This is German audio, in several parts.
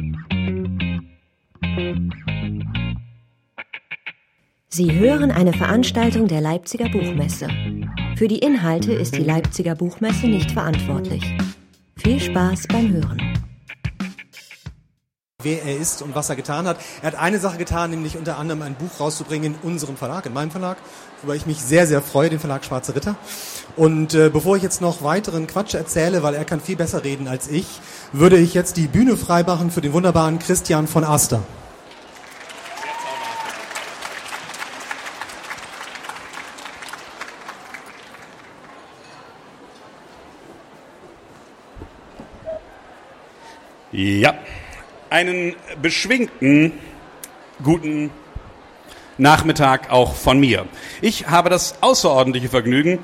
Sie hören eine Veranstaltung der Leipziger Buchmesse. Für die Inhalte ist die Leipziger Buchmesse nicht verantwortlich. Viel Spaß beim Hören. Wer er ist und was er getan hat. Er hat eine Sache getan, nämlich unter anderem ein Buch rauszubringen in unserem Verlag, in meinem Verlag, worüber ich mich sehr, sehr freue, den Verlag Schwarze Ritter. Und bevor ich jetzt noch weiteren Quatsch erzähle, weil er kann viel besser reden als ich, würde ich jetzt die Bühne freimachen für den wunderbaren Christian von Aster. Ja, einen beschwingten guten Nachmittag auch von mir. Ich habe das außerordentliche Vergnügen,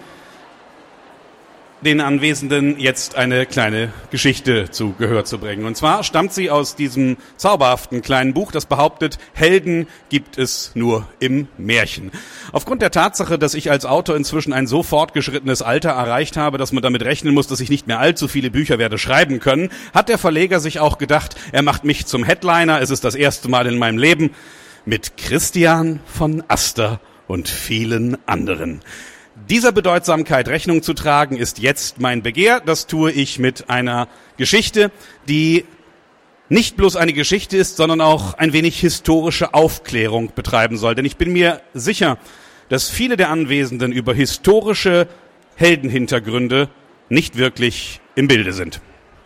den Anwesenden jetzt eine kleine Geschichte zu Gehör zu bringen. Und zwar stammt sie aus diesem zauberhaften kleinen Buch, das behauptet, Helden gibt es nur im Märchen. Aufgrund der Tatsache, dass ich als Autor inzwischen ein so fortgeschrittenes Alter erreicht habe, dass man damit rechnen muss, dass ich nicht mehr allzu viele Bücher werde schreiben können, hat der Verleger sich auch gedacht, er macht mich zum Headliner. Es ist das erste Mal in meinem Leben mit Christian von Aster und vielen anderen. Dieser Bedeutsamkeit Rechnung zu tragen, ist jetzt mein Begehr. Das tue ich mit einer Geschichte, die nicht bloß eine Geschichte ist, sondern auch ein wenig historische Aufklärung betreiben soll. Denn ich bin mir sicher, dass viele der Anwesenden über historische Heldenhintergründe nicht wirklich im Bilde sind.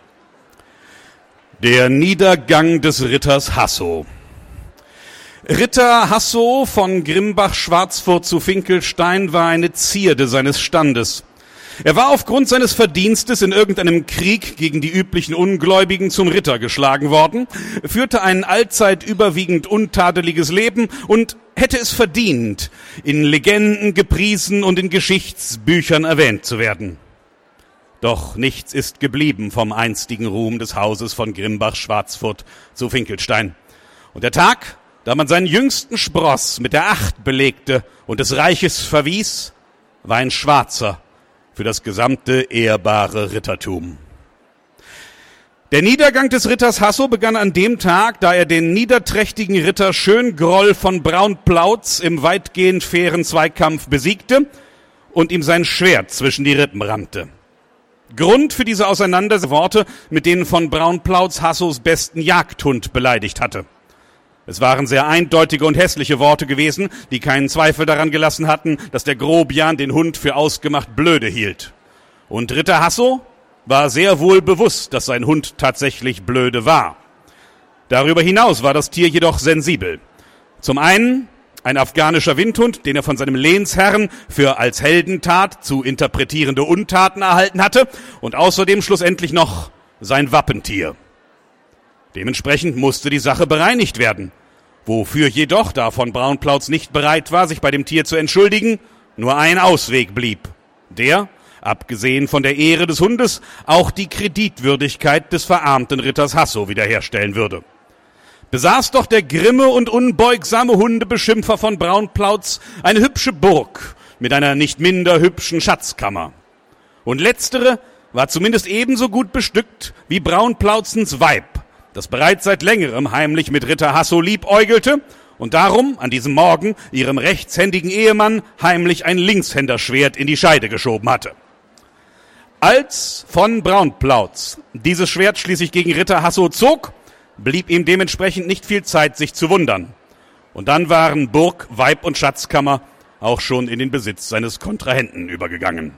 Der Niedergang des Ritters Hasso. Ritter Hasso von Grimbach-Schwarzfurt zu Finkelstein war eine Zierde seines Standes. Er war aufgrund seines Verdienstes in irgendeinem Krieg gegen die üblichen Ungläubigen zum Ritter geschlagen worden, führte ein allzeit überwiegend untadeliges Leben und hätte es verdient, in Legenden gepriesen und in Geschichtsbüchern erwähnt zu werden. Doch nichts ist geblieben vom einstigen Ruhm des Hauses von Grimbach-Schwarzfurt zu Finkelstein. Und der Tag, da man seinen jüngsten Spross mit der Acht belegte und des Reiches verwies, war ein schwarzer für das gesamte ehrbare Rittertum. Der Niedergang des Ritters Hasso begann an dem Tag, da er den niederträchtigen Ritter Schöngroll von Braunplautz im weitgehend fairen Zweikampf besiegte und ihm sein Schwert zwischen die Rippen rammte. Grund für diese Auseinandersetzung Worte, mit denen von Braunplautz Hassos besten Jagdhund beleidigt hatte. Es waren sehr eindeutige und hässliche Worte gewesen, die keinen Zweifel daran gelassen hatten, dass der Grobian den Hund für ausgemacht blöde hielt. Und Ritter Hasso war sehr wohl bewusst, dass sein Hund tatsächlich blöde war. Darüber hinaus war das Tier jedoch sensibel. Zum einen ein afghanischer Windhund, den er von seinem Lehnsherrn für als Heldentat zu interpretierende Untaten erhalten hatte, und außerdem schlussendlich noch sein Wappentier. Dementsprechend musste die Sache bereinigt werden, wofür jedoch, da von Braunplautz nicht bereit war, sich bei dem Tier zu entschuldigen, nur ein Ausweg blieb, der, abgesehen von der Ehre des Hundes, auch die Kreditwürdigkeit des verarmten Ritters Hasso wiederherstellen würde. Besaß doch der grimme und unbeugsame Hundebeschimpfer von Braunplautz eine hübsche Burg mit einer nicht minder hübschen Schatzkammer. Und letztere war zumindest ebenso gut bestückt wie Braunplautzens Weib, das bereits seit längerem heimlich mit Ritter Hasso liebäugelte und darum an diesem Morgen ihrem rechtshändigen Ehemann heimlich ein Linkshänderschwert in die Scheide geschoben hatte. Als von Braunplautz dieses Schwert schließlich gegen Ritter Hasso zog, blieb ihm dementsprechend nicht viel Zeit, sich zu wundern. Und dann waren Burg, Weib und Schatzkammer auch schon in den Besitz seines Kontrahenten übergegangen.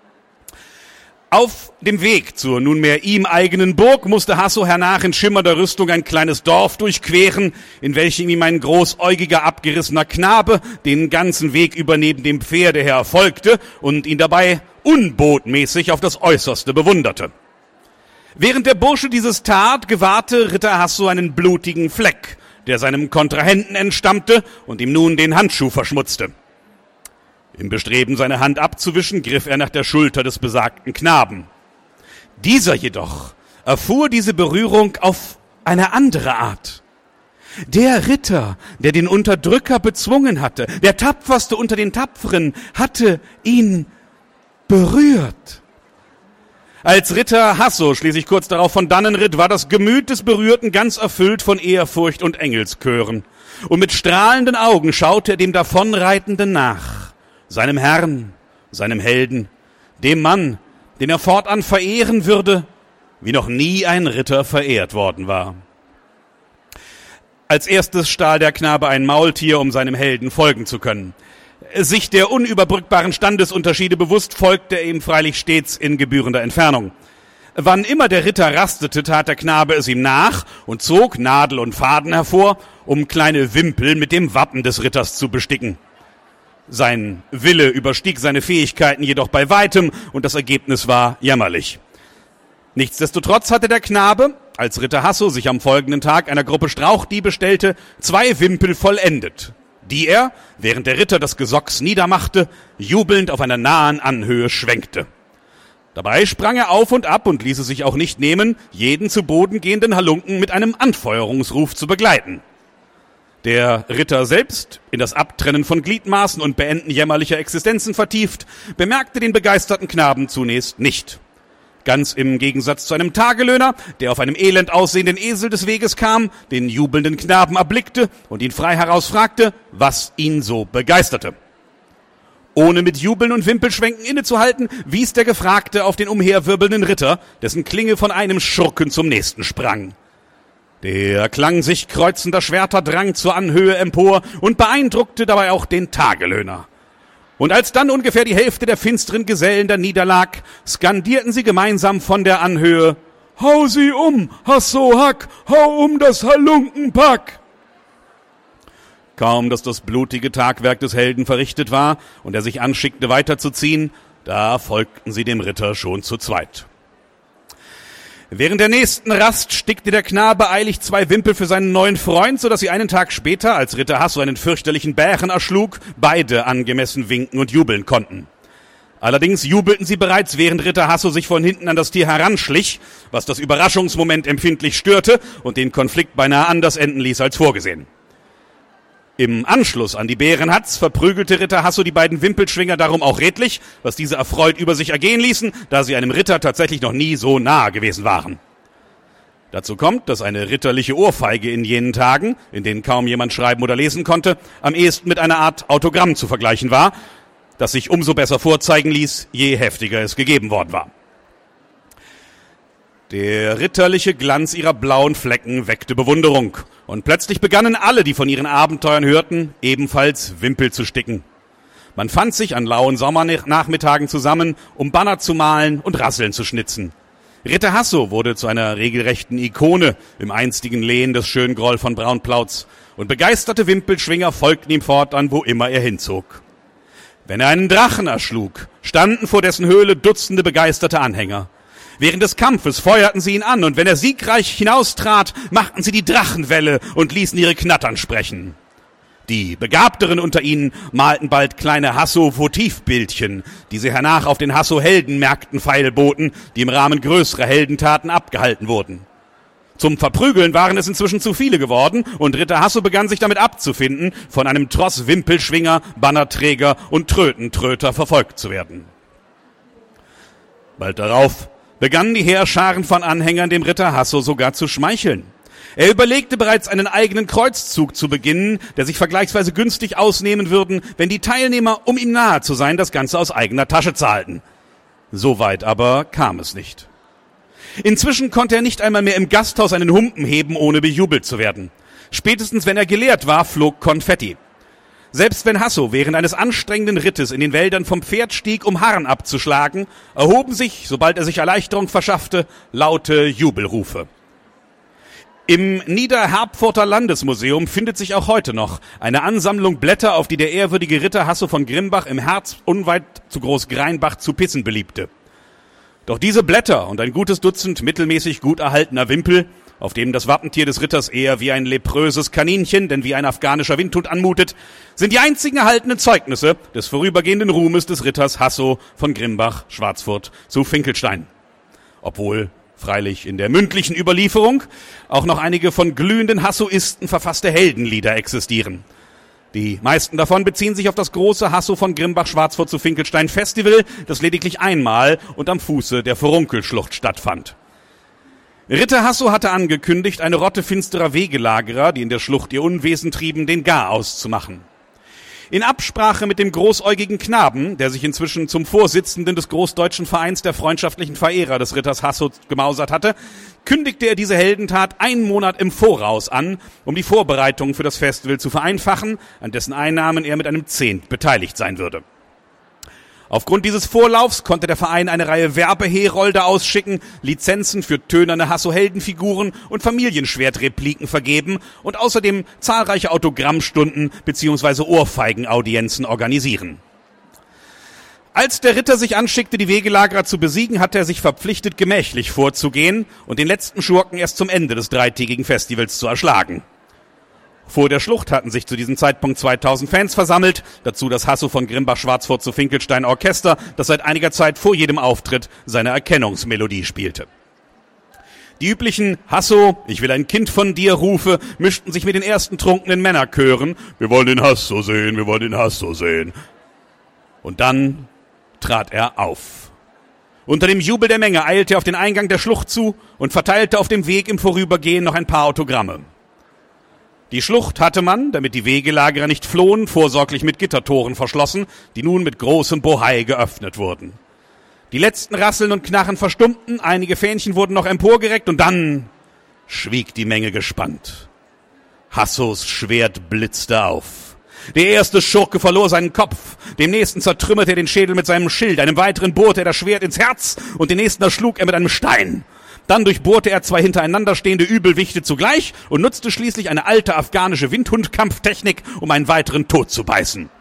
Auf dem Weg zur nunmehr ihm eigenen Burg musste Hasso hernach in schimmernder Rüstung ein kleines Dorf durchqueren, in welchem ihm ein großäugiger, abgerissener Knabe den ganzen Weg über neben dem Pferde her folgte und ihn dabei unbotmäßig auf das Äußerste bewunderte. Während der Bursche dieses tat, gewahrte Ritter Hasso einen blutigen Fleck, der seinem Kontrahenten entstammte und ihm nun den Handschuh verschmutzte. Im Bestreben, seine Hand abzuwischen, griff er nach der Schulter des besagten Knaben. Dieser jedoch erfuhr diese Berührung auf eine andere Art. Der Ritter, der den Unterdrücker bezwungen hatte, der Tapferste unter den Tapferen, hatte ihn berührt. Als Ritter Hasso schließlich kurz darauf von dannen ritt, war das Gemüt des Berührten ganz erfüllt von Ehrfurcht und Engelschören. Und mit strahlenden Augen schaute er dem Davonreitenden nach, seinem Herrn, seinem Helden, dem Mann, den er fortan verehren würde, wie noch nie ein Ritter verehrt worden war. Als erstes stahl der Knabe ein Maultier, um seinem Helden folgen zu können. Sich der unüberbrückbaren Standesunterschiede bewusst, folgte er ihm freilich stets in gebührender Entfernung. Wann immer der Ritter rastete, tat der Knabe es ihm nach und zog Nadel und Faden hervor, um kleine Wimpel mit dem Wappen des Ritters zu besticken. Sein Wille überstieg seine Fähigkeiten jedoch bei weitem, und das Ergebnis war jämmerlich. Nichtsdestotrotz hatte der Knabe, als Ritter Hasso sich am folgenden Tag einer Gruppe Strauchdiebe stellte, 2 Wimpel vollendet, die er, während der Ritter das Gesocks niedermachte, jubelnd auf einer nahen Anhöhe schwenkte. Dabei sprang er auf und ab und ließ es sich auch nicht nehmen, jeden zu Boden gehenden Halunken mit einem Anfeuerungsruf zu begleiten. Der Ritter selbst, in das Abtrennen von Gliedmaßen und Beenden jämmerlicher Existenzen vertieft, bemerkte den begeisterten Knaben zunächst nicht. Ganz im Gegensatz zu einem Tagelöhner, der auf einem elend aussehenden Esel des Weges kam, den jubelnden Knaben erblickte und ihn frei heraus fragte, was ihn so begeisterte. Ohne mit Jubeln und Wimpelschwenken innezuhalten, wies der Gefragte auf den umherwirbelnden Ritter, dessen Klinge von einem Schurken zum nächsten sprang. Der Klang sich kreuzender Schwerter drang zur Anhöhe empor und beeindruckte dabei auch den Tagelöhner. Und als dann ungefähr die Hälfte der finsteren Gesellen da niederlag, skandierten sie gemeinsam von der Anhöhe: »Hau sie um, Hasso Hack, hau um das Halunkenpack!« Kaum, dass das blutige Tagwerk des Helden verrichtet war und er sich anschickte weiterzuziehen, da folgten sie dem Ritter schon zu zweit. Während der nächsten Rast stickte der Knabe eilig 2 Wimpel für seinen neuen Freund, so dass sie einen Tag später, als Ritter Hasso einen fürchterlichen Bären erschlug, beide angemessen winken und jubeln konnten. Allerdings jubelten sie bereits, während Ritter Hasso sich von hinten an das Tier heranschlich, was das Überraschungsmoment empfindlich störte und den Konflikt beinahe anders enden ließ als vorgesehen. Im Anschluss an die Bärenhatz verprügelte Ritter Hasso die beiden Wimpelschwinger darum auch redlich, was diese erfreut über sich ergehen ließen, da sie einem Ritter tatsächlich noch nie so nahe gewesen waren. Dazu kommt, dass eine ritterliche Ohrfeige in jenen Tagen, in denen kaum jemand schreiben oder lesen konnte, am ehesten mit einer Art Autogramm zu vergleichen war, das sich umso besser vorzeigen ließ, je heftiger es gegeben worden war. Der ritterliche Glanz ihrer blauen Flecken weckte Bewunderung, und plötzlich begannen alle, die von ihren Abenteuern hörten, ebenfalls Wimpel zu sticken. Man fand sich an lauen Sommernachmittagen zusammen, um Banner zu malen und Rasseln zu schnitzen. Ritter Hasso wurde zu einer regelrechten Ikone im einstigen Lehen des Schöngroll von Braunplautz, und begeisterte Wimpelschwinger folgten ihm fortan, wo immer er hinzog. Wenn er einen Drachen erschlug, standen vor dessen Höhle Dutzende begeisterte Anhänger. Während des Kampfes feuerten sie ihn an, und wenn er siegreich hinaustrat, machten sie die Drachenwelle und ließen ihre Knattern sprechen. Die Begabteren unter ihnen malten bald kleine Hasso-Votivbildchen, die sie hernach auf den Hasso-Heldenmärkten feilboten, die im Rahmen größerer Heldentaten abgehalten wurden. Zum Verprügeln waren es inzwischen zu viele geworden, und Ritter Hasso begann sich damit abzufinden, von einem Tross Wimpelschwinger, Bannerträger und Trötentröter verfolgt zu werden. Bald darauf begannen die Heerscharen von Anhängern dem Ritter Hasso sogar zu schmeicheln. Er überlegte bereits, einen eigenen Kreuzzug zu beginnen, der sich vergleichsweise günstig ausnehmen würden, wenn die Teilnehmer, um ihm nahe zu sein, das Ganze aus eigener Tasche zahlten. Soweit aber kam es nicht. Inzwischen konnte er nicht einmal mehr im Gasthaus einen Humpen heben, ohne bejubelt zu werden. Spätestens wenn er geleert war, flog Konfetti. Selbst wenn Hasso während eines anstrengenden Rittes in den Wäldern vom Pferd stieg, um Harren abzuschlagen, erhoben sich, sobald er sich Erleichterung verschaffte, laute Jubelrufe. Im Niederherpforter Landesmuseum findet sich auch heute noch eine Ansammlung Blätter, auf die der ehrwürdige Ritter Hasso von Grimbach im Harz unweit zu Großgreinbach zu pissen beliebte. Doch diese Blätter und ein gutes Dutzend mittelmäßig gut erhaltener Wimpel, auf dem das Wappentier des Ritters eher wie ein lepröses Kaninchen, denn wie ein afghanischer Windhund anmutet, sind die einzigen erhaltenen Zeugnisse des vorübergehenden Ruhmes des Ritters Hasso von Grimbach, Schwarzfurt zu Finkelstein. Obwohl freilich in der mündlichen Überlieferung auch noch einige von glühenden Hassoisten verfasste Heldenlieder existieren. Die meisten davon beziehen sich auf das große Hasso von Grimbach-Schwarzfurt zu Finkelstein Festival, das lediglich einmal und am Fuße der Furunkelschlucht stattfand. Ritter Hasso hatte angekündigt, eine Rotte finsterer Wegelagerer, die in der Schlucht ihr Unwesen trieben, den Garaus zu machen. In Absprache mit dem großäugigen Knaben, der sich inzwischen zum Vorsitzenden des Großdeutschen Vereins der freundschaftlichen Verehrer des Ritters Hasso gemausert hatte, kündigte er diese Heldentat 1 Monat im Voraus an, um die Vorbereitungen für das Festival zu vereinfachen, an dessen Einnahmen er mit einem 10. beteiligt sein würde. Aufgrund dieses Vorlaufs konnte der Verein eine Reihe Werbeherolde ausschicken, Lizenzen für tönerne Hasso-Heldenfiguren und Familienschwertrepliken vergeben und außerdem zahlreiche Autogrammstunden bzw. Ohrfeigenaudienzen organisieren. Als der Ritter sich anschickte, die Wegelagerer zu besiegen, hatte er sich verpflichtet, gemächlich vorzugehen und den letzten Schurken erst zum Ende des 3-tägigen Festivals zu erschlagen. Vor der Schlucht hatten sich zu diesem Zeitpunkt 2000 Fans versammelt, dazu das Hasso von Grimbach-Schwarzfurt zu Finkelstein Orchester, das seit einiger Zeit vor jedem Auftritt seine Erkennungsmelodie spielte. Die üblichen Hasso, ich will ein Kind von dir Rufe, mischten sich mit den ersten trunkenen Männerchören, wir wollen den Hasso sehen, wir wollen den Hasso sehen. Und dann trat er auf. Unter dem Jubel der Menge eilte er auf den Eingang der Schlucht zu und verteilte auf dem Weg im Vorübergehen noch ein paar Autogramme. Die Schlucht hatte man, damit die Wegelagerer nicht flohen, vorsorglich mit Gittertoren verschlossen, die nun mit großem Bohai geöffnet wurden. Die letzten Rasseln und Knarren verstummten, einige Fähnchen wurden noch emporgereckt und dann schwieg die Menge gespannt. Hassos Schwert blitzte auf. Der erste Schurke verlor seinen Kopf, dem nächsten zertrümmerte er den Schädel mit seinem Schild, einem weiteren bohrte er das Schwert ins Herz und den nächsten erschlug er mit einem Stein. Dann durchbohrte er 2 hintereinander stehende Übelwichte zugleich und nutzte schließlich eine alte afghanische Windhundkampftechnik, um einen weiteren Tod zu beißen.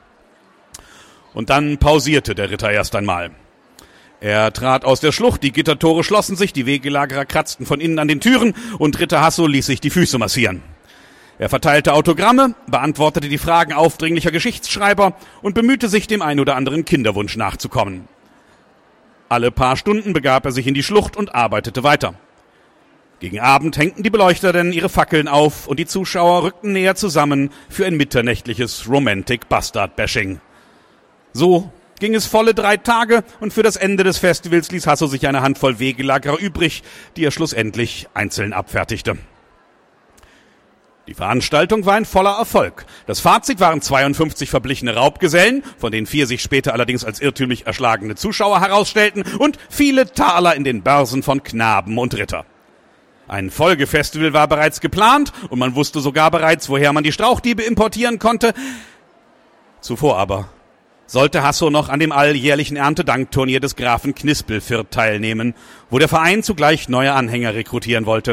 Und dann pausierte der Ritter erst einmal. Er trat aus der Schlucht, die Gittertore schlossen sich, die Wegelagerer kratzten von innen an den Türen und Ritter Hasso ließ sich die Füße massieren. Er verteilte Autogramme, beantwortete die Fragen aufdringlicher Geschichtsschreiber und bemühte sich, dem ein oder anderen Kinderwunsch nachzukommen. Alle paar Stunden begab er sich in die Schlucht und arbeitete weiter. Gegen Abend hängten die Beleuchter denn ihre Fackeln auf und die Zuschauer rückten näher zusammen für ein mitternächtliches Romantic Bastard Bashing. So ging es volle 3 Tage und für das Ende des Festivals ließ Hasso sich eine Handvoll Wegelagerer übrig, die er schlussendlich einzeln abfertigte. Die Veranstaltung war ein voller Erfolg. Das Fazit waren 52 verblichene Raubgesellen, von denen 4 sich später allerdings als irrtümlich erschlagene Zuschauer herausstellten, und viele Taler in den Börsen von Knaben und Ritter. Ein Folgefestival war bereits geplant und man wusste sogar bereits, woher man die Strauchdiebe importieren konnte. Zuvor aber sollte Hasso noch an dem alljährlichen Erntedankturnier des Grafen Knispelfirth teilnehmen, wo der Verein zugleich neue Anhänger rekrutieren wollte.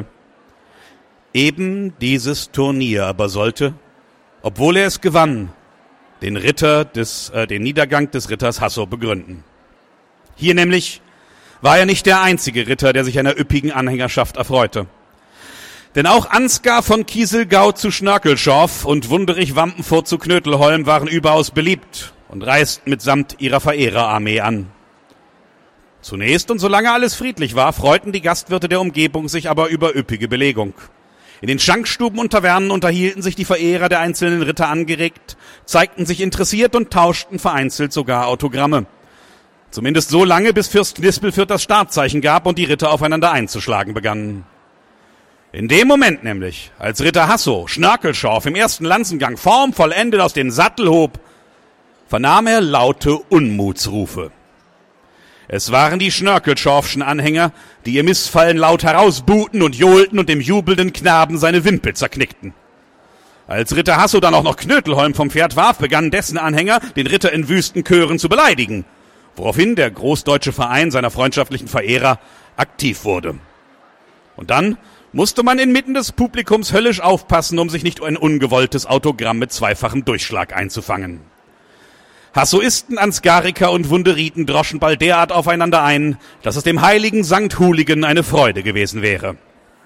Eben dieses Turnier aber sollte, obwohl er es gewann, den Niedergang des Ritters Hasso begründen. Hier nämlich war er nicht der einzige Ritter, der sich einer üppigen Anhängerschaft erfreute. Denn auch Ansgar von Kieselgau zu Schnörkelschow und Wunderich Wampenfurt zu Knötelholm waren überaus beliebt und reisten mitsamt ihrer Verehrerarmee an. Zunächst und solange alles friedlich war, freuten die Gastwirte der Umgebung sich aber über üppige Belegung. In den Schankstuben und Tavernen unterhielten sich die Verehrer der einzelnen Ritter angeregt, zeigten sich interessiert und tauschten vereinzelt sogar Autogramme. Zumindest so lange, bis Fürst Knispelfirth das Startzeichen gab und die Ritter aufeinander einzuschlagen begannen. In dem Moment nämlich, als Ritter Hasso Schnörkelschow im ersten Lanzengang formvollendet aus dem Sattel hob, vernahm er laute Unmutsrufe. Es waren die Schnörkelschorfschen Anhänger, die ihr Missfallen laut herausbuhten und johlten und dem jubelnden Knaben seine Wimpel zerknickten. Als Ritter Hasso dann auch noch Knötelholm vom Pferd warf, begannen dessen Anhänger, den Ritter in wüsten Chören zu beleidigen, woraufhin der Großdeutsche Verein seiner freundschaftlichen Verehrer aktiv wurde. Und dann musste man inmitten des Publikums höllisch aufpassen, um sich nicht ein ungewolltes Autogramm mit 2-fachem Durchschlag einzufangen. Hassoisten, Ansgariker und Wunderiten droschen bald derart aufeinander ein, dass es dem heiligen Sankt Hooligan eine Freude gewesen wäre.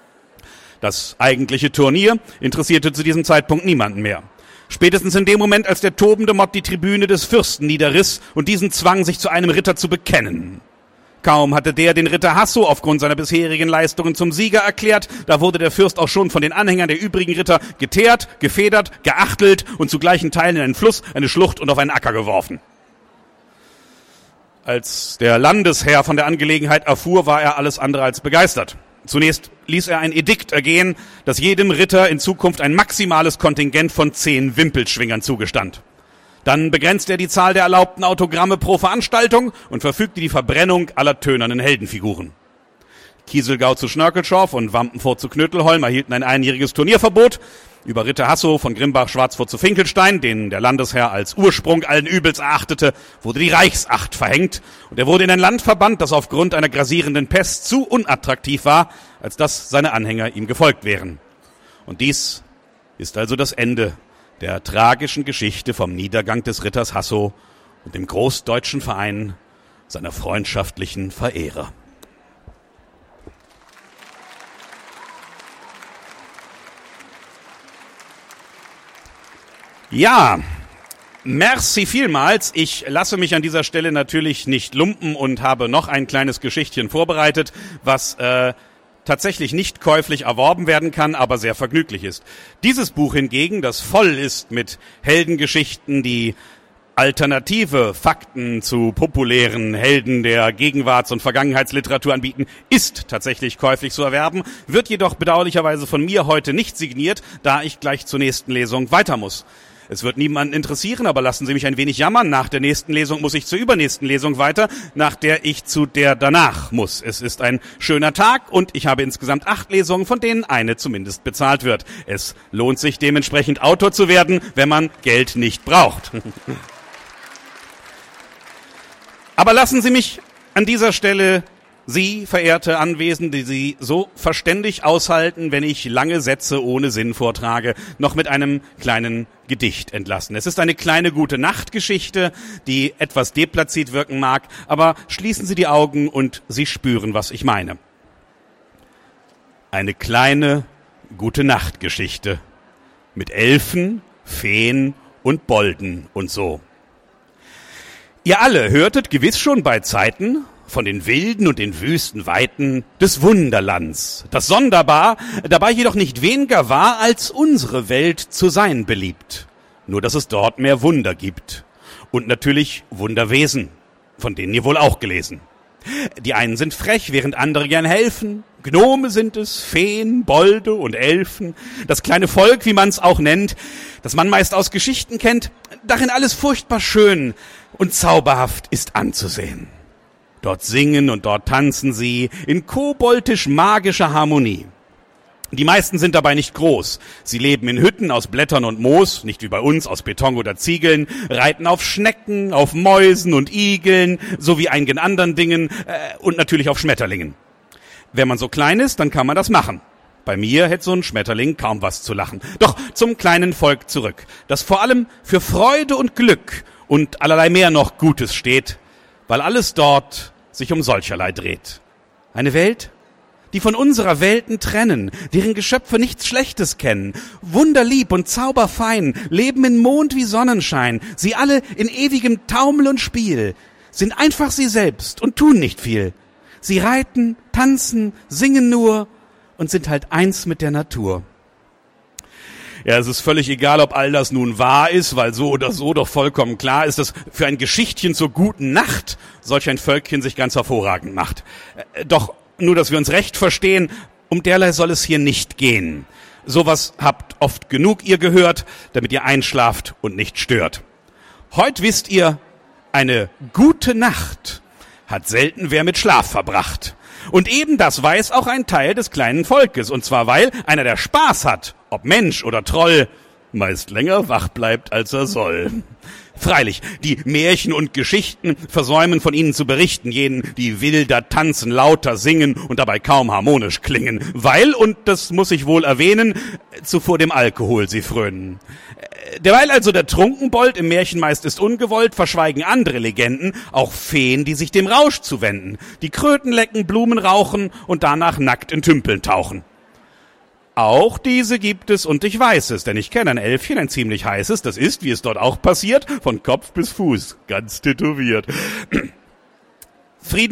Das eigentliche Turnier interessierte zu diesem Zeitpunkt niemanden mehr. Spätestens in dem Moment, als der tobende Mott die Tribüne des Fürsten niederriss und diesen zwang, sich zu einem Ritter zu bekennen. Kaum hatte der den Ritter Hasso aufgrund seiner bisherigen Leistungen zum Sieger erklärt, da wurde der Fürst auch schon von den Anhängern der übrigen Ritter geteert, gefedert, geachtelt und zu gleichen Teilen in einen Fluss, eine Schlucht und auf einen Acker geworfen. Als der Landesherr von der Angelegenheit erfuhr, war er alles andere als begeistert. Zunächst ließ er ein Edikt ergehen, dass jedem Ritter in Zukunft ein maximales Kontingent von 10 Wimpelschwingern zugestand. Dann begrenzte er die Zahl der erlaubten Autogramme pro Veranstaltung und verfügte die Verbrennung aller tönernen Heldenfiguren. Kieselgau zu Schnörkelschow und Wampenfurt zu Knötelholm erhielten ein einjähriges Turnierverbot. Über Ritter Hasso von Grimbach-Schwarzfurt zu Finkelstein, den der Landesherr als Ursprung allen Übels erachtete, wurde die Reichsacht verhängt und er wurde in ein Land verbannt, das aufgrund einer grassierenden Pest zu unattraktiv war, als dass seine Anhänger ihm gefolgt wären. Und dies ist also das Ende der tragischen Geschichte vom Niedergang des Ritters Hasso und dem Großdeutschen Verein seiner freundschaftlichen Verehrer. Ja, merci vielmals. Ich lasse mich an dieser Stelle natürlich nicht lumpen und habe noch ein kleines Geschichtchen vorbereitet, was tatsächlich nicht käuflich erworben werden kann, aber sehr vergnüglich ist. Dieses Buch hingegen, das voll ist mit Heldengeschichten, die alternative Fakten zu populären Helden der Gegenwarts- und Vergangenheitsliteratur anbieten, ist tatsächlich käuflich zu erwerben, wird jedoch bedauerlicherweise von mir heute nicht signiert, da ich gleich zur nächsten Lesung weiter muss. Es wird niemanden interessieren, aber lassen Sie mich ein wenig jammern. Nach der nächsten Lesung muss ich zur übernächsten Lesung weiter, nach der ich zu der danach muss. Es ist ein schöner Tag und ich habe insgesamt 8 Lesungen, von denen eine zumindest bezahlt wird. Es lohnt sich dementsprechend Autor zu werden, wenn man Geld nicht braucht. Aber lassen Sie mich an dieser Stelle Sie, verehrte Anwesende, Sie so verständig aushalten, wenn ich lange Sätze ohne Sinn vortrage, noch mit einem kleinen Gedicht entlassen. Es ist eine kleine Gute-Nacht-Geschichte, die etwas deplatziert wirken mag, aber schließen Sie die Augen und Sie spüren, was ich meine. Eine kleine Gute-Nacht-Geschichte mit Elfen, Feen und Bolden und so. Ihr alle hörtet gewiss schon bei Zeiten von den wilden und den wüsten Weiten des Wunderlands, das sonderbar, dabei jedoch nicht weniger wahr, als unsere Welt zu sein beliebt. Nur, dass es dort mehr Wunder gibt. Und natürlich Wunderwesen, von denen ihr wohl auch gelesen. Die einen sind frech, während andere gern helfen. Gnome sind es, Feen, Bolde und Elfen. Das kleine Volk, wie man's auch nennt, das man meist aus Geschichten kennt, darin alles furchtbar schön und zauberhaft ist anzusehen. Dort singen und dort tanzen sie in koboldisch-magischer Harmonie. Die meisten sind dabei nicht groß. Sie leben in Hütten aus Blättern und Moos, nicht wie bei uns aus Beton oder Ziegeln, reiten auf Schnecken, auf Mäusen und Igeln, sowie einigen anderen Dingen und natürlich auf Schmetterlingen. Wenn man so klein ist, dann kann man das machen. Bei mir hätte so ein Schmetterling kaum was zu lachen. Doch zum kleinen Volk zurück, das vor allem für Freude und Glück und allerlei mehr noch Gutes steht, weil alles dort sich um solcherlei dreht. Eine Welt, die von unserer Welten trennen, deren Geschöpfe nichts Schlechtes kennen, wunderlieb und zauberfein, leben in Mond wie Sonnenschein, sie alle in ewigem Taumel und Spiel, sind einfach sie selbst und tun nicht viel. Sie reiten, tanzen, singen nur und sind halt eins mit der Natur. Ja, es ist völlig egal, ob all das nun wahr ist, weil so oder so doch vollkommen klar ist, dass für ein Geschichtchen zur guten Nacht solch ein Völkchen sich ganz hervorragend macht. Doch nur, dass wir uns recht verstehen, um derlei soll es hier nicht gehen. Sowas habt oft genug ihr gehört, damit ihr einschlaft und nicht stört. Heut wisst ihr, eine gute Nacht hat selten wer mit Schlaf verbracht. Und eben das weiß auch ein Teil des kleinen Volkes, und zwar weil einer, der Spaß hat, ob Mensch oder Troll, meist länger wach bleibt, als er soll. Freilich, die Märchen und Geschichten versäumen von ihnen zu berichten, jenen, die wilder tanzen, lauter singen und dabei kaum harmonisch klingen, weil, und das muss ich wohl erwähnen, zuvor dem Alkohol sie frönen. Derweil also der Trunkenbold im Märchen meist ist ungewollt, verschweigen andere Legenden auch Feen, die sich dem Rausch zuwenden, die Kröten lecken, Blumen rauchen und danach nackt in Tümpeln tauchen. Auch diese gibt es und ich weiß es, denn ich kenne ein Elfchen, ein ziemlich heißes, das ist, wie es dort auch passiert, von Kopf bis Fuß, ganz tätowiert. Frieden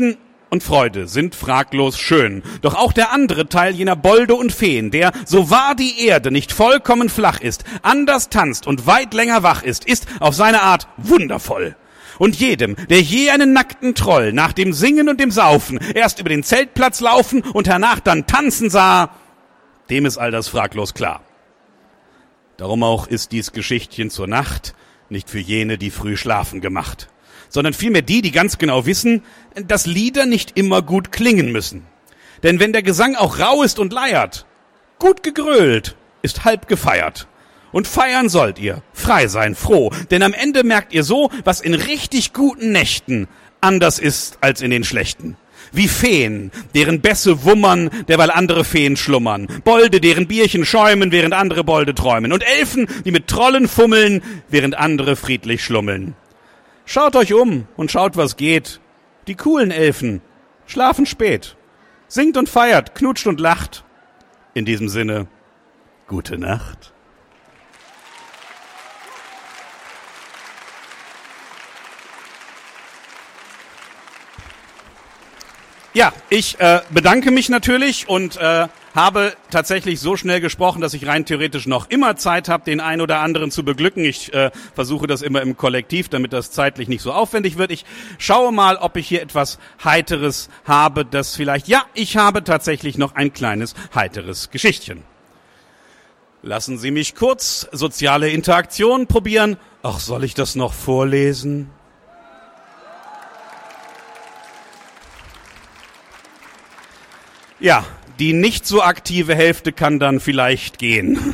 und Freude sind fraglos schön. Doch auch der andere Teil jener Bolde und Feen, der, so wahr die Erde nicht vollkommen flach ist, anders tanzt und weit länger wach ist auf seine Art wundervoll. Und jedem, der je einen nackten Troll nach dem Singen und dem Saufen erst über den Zeltplatz laufen und hernach dann tanzen sah, dem ist all das fraglos klar. Darum auch ist dies Geschichtchen zur Nacht nicht für jene, die früh schlafen, gemacht, sondern vielmehr die ganz genau wissen, dass Lieder nicht immer gut klingen müssen. Denn wenn der Gesang auch rau ist und leiert, gut gegrölt ist halb gefeiert. Und feiern sollt ihr, frei sein, froh, denn am Ende merkt ihr so, was in richtig guten Nächten anders ist als in den schlechten. Wie Feen, deren Bässe wummern, derweil andere Feen schlummern. Bolde, deren Bierchen schäumen, während andere Bolde träumen. Und Elfen, die mit Trollen fummeln, während andere friedlich schlummeln. Schaut euch um und schaut, was geht. Die coolen Elfen schlafen spät. Singt und feiert, knutscht und lacht. In diesem Sinne, gute Nacht. Ja, ich bedanke mich natürlich und habe tatsächlich so schnell gesprochen, dass ich rein theoretisch noch immer Zeit habe, den einen oder anderen zu beglücken. Ich versuche das immer im Kollektiv, damit das zeitlich nicht so aufwendig wird. Ich schaue mal, ob ich hier etwas Heiteres habe, das vielleicht... Ja, ich habe tatsächlich noch ein kleines heiteres Geschichtchen. Lassen Sie mich kurz soziale Interaktion probieren. Ach, soll ich das noch vorlesen? Ja, die nicht so aktive Hälfte kann dann vielleicht gehen.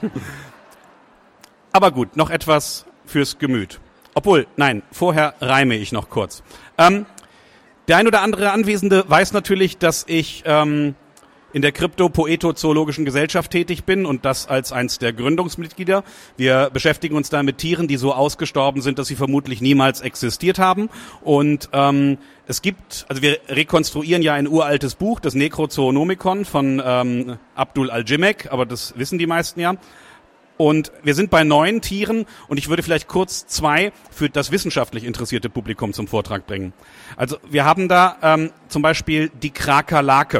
Aber gut, noch etwas fürs Gemüt. Obwohl, nein, vorher reime ich noch kurz. Der ein oder andere Anwesende weiß natürlich, dass ich in der Krypto-Poeto-Zoologischen Gesellschaft tätig bin und das als eins der Gründungsmitglieder. Wir beschäftigen uns da mit Tieren, die so ausgestorben sind, dass sie vermutlich niemals existiert haben. Und wir rekonstruieren ja ein uraltes Buch, das Necrozoonomicon von Abdul Al-Jimek, aber das wissen die meisten ja. Und wir sind bei 9 Tieren und ich würde vielleicht kurz 2 für das wissenschaftlich interessierte Publikum zum Vortrag bringen. Also wir haben da zum Beispiel die Krakalake.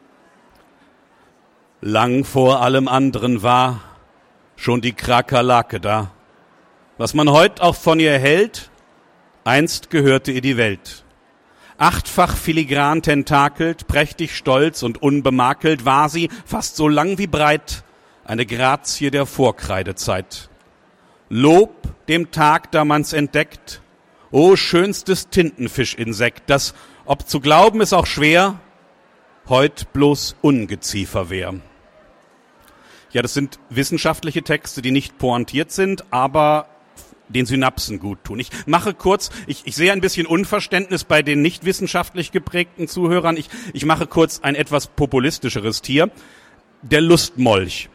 Lang vor allem anderen war schon die Krakalake da. Was man heut auch von ihr hält, einst gehörte ihr die Welt. 8-fach filigran tentakelt, prächtig stolz und unbemakelt war sie, fast so lang wie breit, eine Grazie der Vorkreidezeit. Lob dem Tag, da man's entdeckt, o schönstes Tintenfischinsekt, das, ob zu glauben ist auch schwer, heut bloß Ungeziefer wär. Ja, das sind wissenschaftliche Texte, die nicht pointiert sind, aber den Synapsen gut tun. Ich mache kurz, ich sehe ein bisschen Unverständnis bei den nicht wissenschaftlich geprägten Zuhörern. Ich mache kurz ein etwas populistischeres Tier. Der Lustmolch.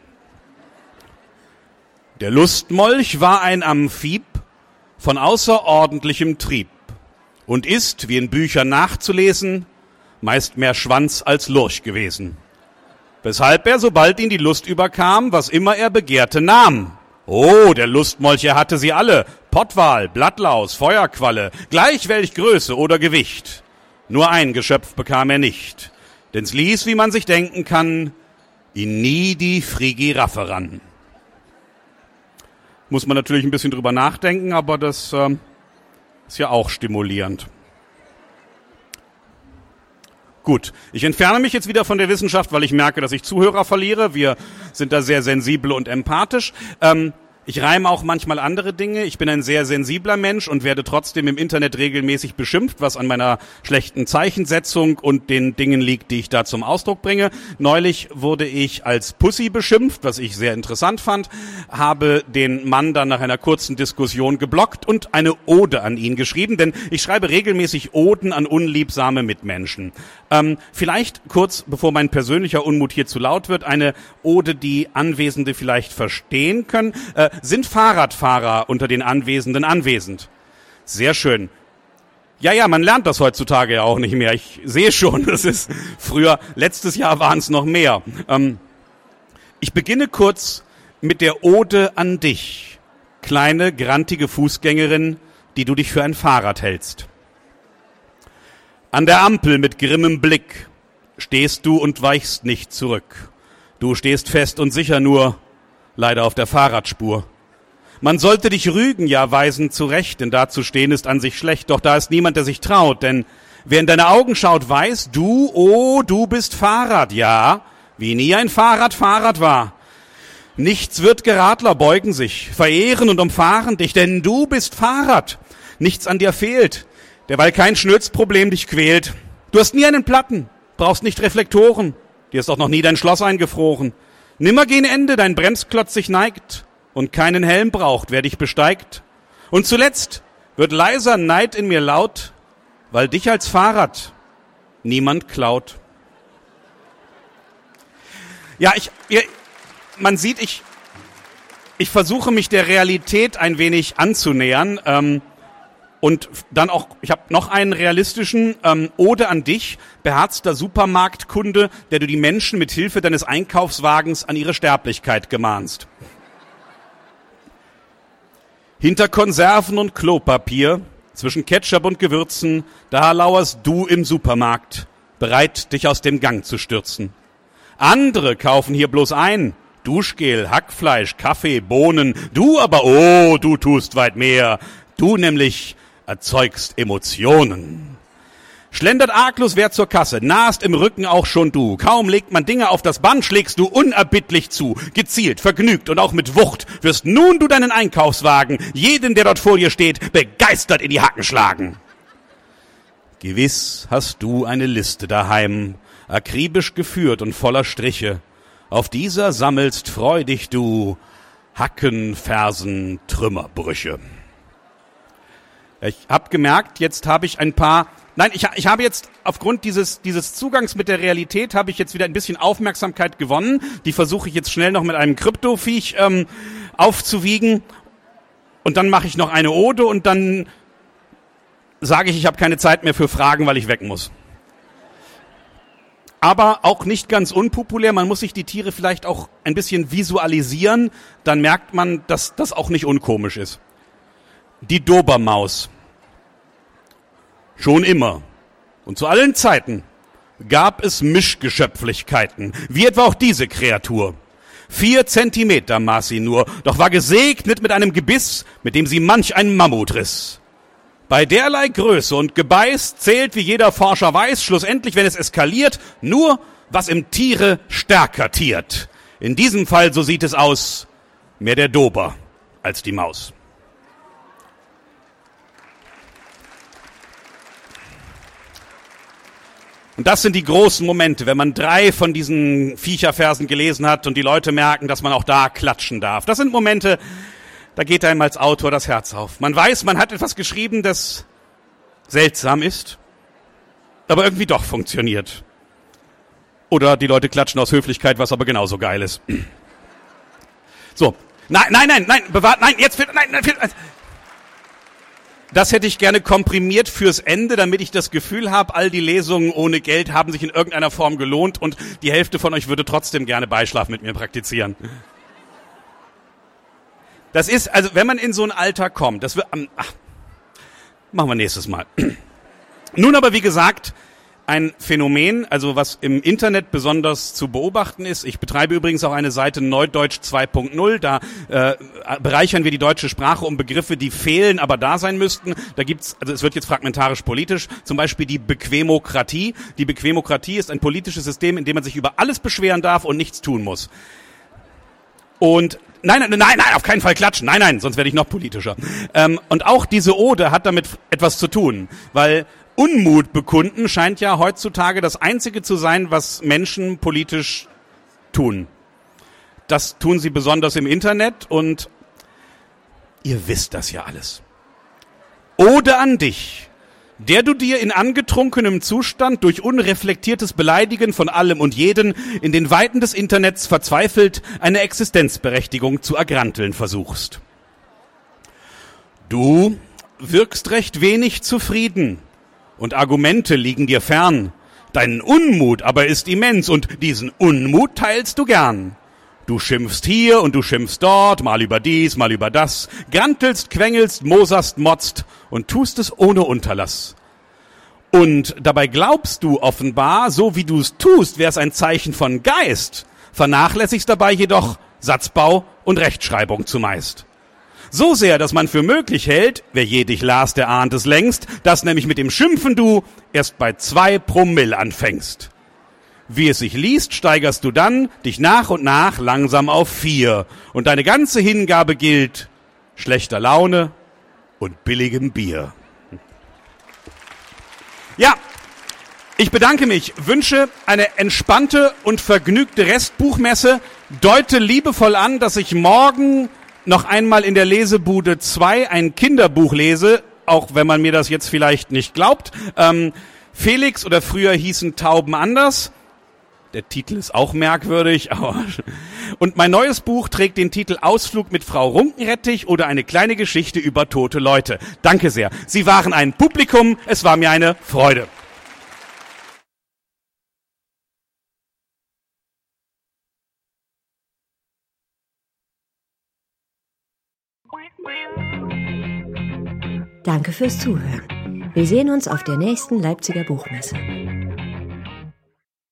Der Lustmolch war ein Amphib von außerordentlichem Trieb und ist, wie in Büchern nachzulesen, meist mehr Schwanz als Lurch gewesen. Weshalb er, sobald ihn die Lust überkam, was immer er begehrte, nahm. Oh, der Lustmolch, er hatte sie alle. Pottwal, Blattlaus, Feuerqualle, gleich welch Größe oder Gewicht. Nur ein Geschöpf bekam er nicht, den's ließ, wie man sich denken kann, ihn nie die Frigiraffe ran. Muss man natürlich ein bisschen drüber nachdenken, aber das ist ja auch stimulierend. Gut, ich entferne mich jetzt wieder von der Wissenschaft, weil ich merke, dass ich Zuhörer verliere. Wir sind da sehr sensibel und empathisch. Ich reime auch manchmal andere Dinge. Ich bin ein sehr sensibler Mensch und werde trotzdem im Internet regelmäßig beschimpft, was an meiner schlechten Zeichensetzung und den Dingen liegt, die ich da zum Ausdruck bringe. Neulich wurde ich als Pussy beschimpft, was ich sehr interessant fand, habe den Mann dann nach einer kurzen Diskussion geblockt und eine Ode an ihn geschrieben, denn ich schreibe regelmäßig Oden an unliebsame Mitmenschen. Vielleicht kurz, bevor mein persönlicher Unmut hier zu laut wird, eine Ode, die Anwesende vielleicht verstehen können. Sind Fahrradfahrer unter den Anwesenden anwesend? Sehr schön. Ja, man lernt das heutzutage ja auch nicht mehr. Ich sehe schon, das ist früher, letztes Jahr waren es noch mehr. Ich beginne kurz mit der Ode an dich, kleine, grantige Fußgängerin, die du dich für ein Fahrrad hältst. An der Ampel mit grimmem Blick stehst du und weichst nicht zurück. Du stehst fest und sicher nur, leider auf der Fahrradspur. Man sollte dich rügen, ja weisen zurecht, denn da zu stehen ist an sich schlecht. Doch da ist niemand, der sich traut, denn wer in deine Augen schaut, weiß, du bist Fahrrad, ja, wie nie ein Fahrrad war. Nichts wird Geradler beugen sich, verehren und umfahren dich, denn du bist Fahrrad. Nichts an dir fehlt, derweil kein Schnürzproblem dich quält. Du hast nie einen Platten, brauchst nicht Reflektoren, dir ist auch noch nie dein Schloss eingefroren. Nimmer gehen Ende, dein Bremsklotz sich neigt und keinen Helm braucht, wer dich besteigt. Und zuletzt wird leiser Neid in mir laut, weil dich als Fahrrad niemand klaut. Ja, man sieht, ich versuche mich der Realität ein wenig anzunähern, und dann auch, ich habe noch einen realistischen, Ode an dich, beherzter Supermarktkunde, der du die Menschen mit Hilfe deines Einkaufswagens an ihre Sterblichkeit gemahnst. Hinter Konserven und Klopapier, zwischen Ketchup und Gewürzen, da lauerst du im Supermarkt, bereit, dich aus dem Gang zu stürzen. Andere kaufen hier bloß ein, Duschgel, Hackfleisch, Kaffee, Bohnen, du aber, oh, du tust weit mehr, du nämlich erzeugst Emotionen. Schlendert arglos wer zur Kasse, nahst im Rücken auch schon du. Kaum legt man Dinge auf das Band, schlägst du unerbittlich zu. Gezielt, vergnügt und auch mit Wucht wirst nun du deinen Einkaufswagen, jeden, der dort vor dir steht, begeistert in die Hacken schlagen. Gewiss hast du eine Liste daheim, akribisch geführt und voller Striche. Auf dieser sammelst freudig du Hacken, Fersen, Trümmerbrüche. Ich habe gemerkt, jetzt habe ich ein paar... Nein, ich habe jetzt aufgrund dieses Zugangs mit der Realität habe ich jetzt wieder ein bisschen Aufmerksamkeit gewonnen. Die versuche ich jetzt schnell noch mit einem Kryptoviech aufzuwiegen. Und dann mache ich noch eine Ode und dann sage ich habe keine Zeit mehr für Fragen, weil ich weg muss. Aber auch nicht ganz unpopulär. Man muss sich die Tiere vielleicht auch ein bisschen visualisieren. Dann merkt man, dass das auch nicht unkomisch ist. Die Dobermaus. Schon immer und zu allen Zeiten gab es Mischgeschöpflichkeiten, wie etwa auch diese Kreatur. 4 Zentimeter maß sie nur, doch war gesegnet mit einem Gebiss, mit dem sie manch ein Mammut riss. Bei derlei Größe und Gebeiß zählt, wie jeder Forscher weiß, schlussendlich, wenn es eskaliert, nur, was im Tiere stärker tiert. In diesem Fall, so sieht es aus, mehr der Dober als die Maus. Und das sind die großen Momente, wenn man 3 von diesen Viecherversen gelesen hat und die Leute merken, dass man auch da klatschen darf. Das sind Momente, da geht einem als Autor das Herz auf. Man weiß, man hat etwas geschrieben, das seltsam ist, aber irgendwie doch funktioniert. Oder die Leute klatschen aus Höflichkeit, was aber genauso geil ist. So. Nein, bewahrt, nein, jetzt, nein. Das hätte ich gerne komprimiert fürs Ende, damit ich das Gefühl habe, all die Lesungen ohne Geld haben sich in irgendeiner Form gelohnt und die Hälfte von euch würde trotzdem gerne Beischlaf mit mir praktizieren. Das ist, also wenn man in so ein Alter kommt, das wird, machen wir nächstes Mal. Nun aber wie gesagt, ein Phänomen, also was im Internet besonders zu beobachten ist. Ich betreibe übrigens auch eine Seite Neudeutsch 2.0. Da bereichern wir die deutsche Sprache um Begriffe, die fehlen, aber da sein müssten. Da gibt's, also es wird jetzt fragmentarisch politisch, zum Beispiel die Bequemokratie. Die Bequemokratie ist ein politisches System, in dem man sich über alles beschweren darf und nichts tun muss. Und nein, auf keinen Fall klatschen. Nein, sonst werde ich noch politischer. Und auch diese Ode hat damit etwas zu tun, weil Unmut bekunden scheint ja heutzutage das Einzige zu sein, was Menschen politisch tun. Das tun sie besonders im Internet und ihr wisst das ja alles. Ode an dich, der du dir in angetrunkenem Zustand durch unreflektiertes Beleidigen von allem und jeden in den Weiten des Internets verzweifelt eine Existenzberechtigung zu ergranteln versuchst. Du wirkst recht wenig zufrieden. Und Argumente liegen dir fern. Dein Unmut aber ist immens und diesen Unmut teilst du gern. Du schimpfst hier und du schimpfst dort, mal über dies, mal über das, grantelst, quengelst, moserst, motzt und tust es ohne Unterlass. Und dabei glaubst du offenbar, so wie du es tust, wäre es ein Zeichen von Geist, vernachlässigst dabei jedoch Satzbau und Rechtschreibung zumeist. So sehr, dass man für möglich hält, wer je dich las, der ahnt es längst, dass nämlich mit dem Schimpfen du erst bei 2 Promille anfängst. Wie es sich liest, steigerst du dann dich nach und nach langsam auf 4 und deine ganze Hingabe gilt schlechter Laune und billigem Bier. Ja, ich bedanke mich, wünsche eine entspannte und vergnügte Restbuchmesse, deute liebevoll an, dass ich morgen noch einmal in der Lesebude 2 ein Kinderbuch lese, auch wenn man mir das jetzt vielleicht nicht glaubt. Felix oder früher hießen Tauben anders. Der Titel ist auch merkwürdig. Und mein neues Buch trägt den Titel Ausflug mit Frau Runkenrettich oder eine kleine Geschichte über tote Leute. Danke sehr. Sie waren ein Publikum. Es war mir eine Freude. Danke fürs Zuhören. Wir sehen uns auf der nächsten Leipziger Buchmesse.